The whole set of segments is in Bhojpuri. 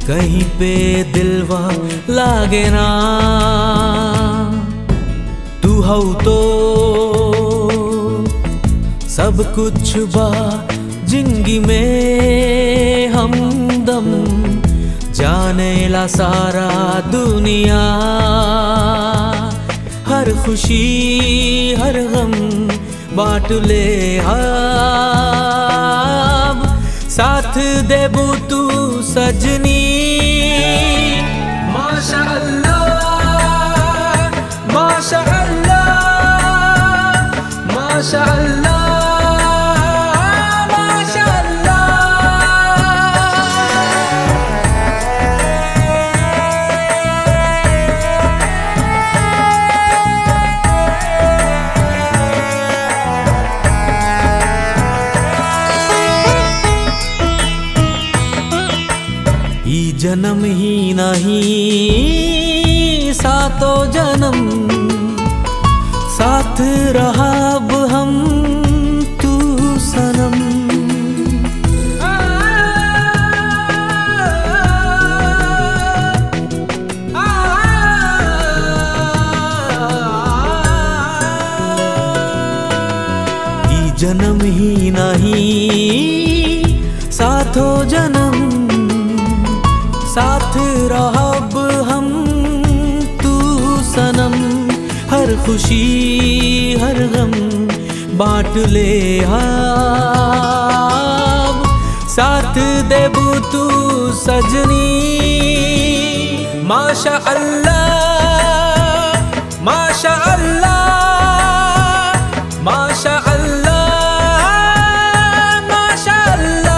कहीं पे दिलवा लागे ना। तू हौ तो सब कुछ बा जिंदगी में हमदम, जाने ला सारा दुनिया। हर खुशी हर गम बांट ले हम, साथ देबू तू सजनी। माशा अल्लाह माशा अल्लाह माशा अल्लाह माशा ई जन्म ही नहीं सातों जन्म साथ रहब हम तू सनम। ई जन्म ही नहीं सातों जन्म साथ रहब हम तू सनम। हर खुशी हर गम बांट ले हम, साथ देबू तू सजनी। माशा अल्लाह माशा अल्लाह माशा अल्लाह माशा अल्लाह।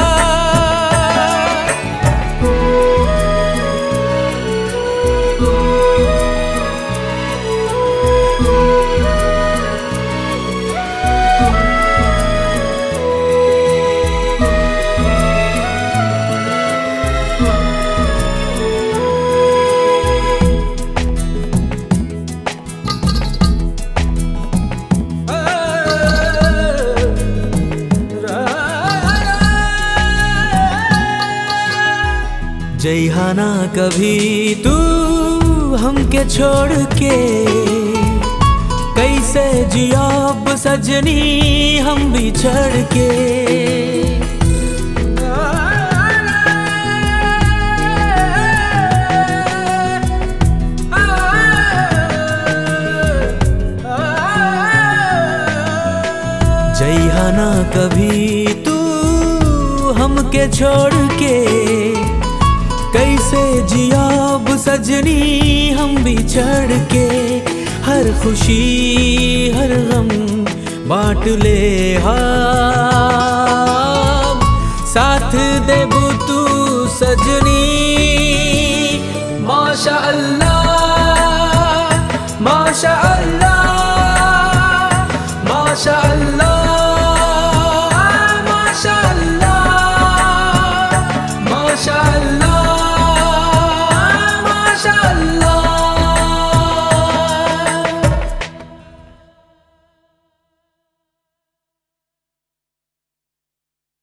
जइहाना कभी तू हमके छोड़ के, कैसे जियाब सजनी हम बिछड़ के। जइहाना कभी तू हमके छोड़ के, कैसे जियाब सजनी हम बिछड़ के। हर खुशी हर गम बांट ले हम, साथ देबू तू सजनी। माशा अल्लाह माशा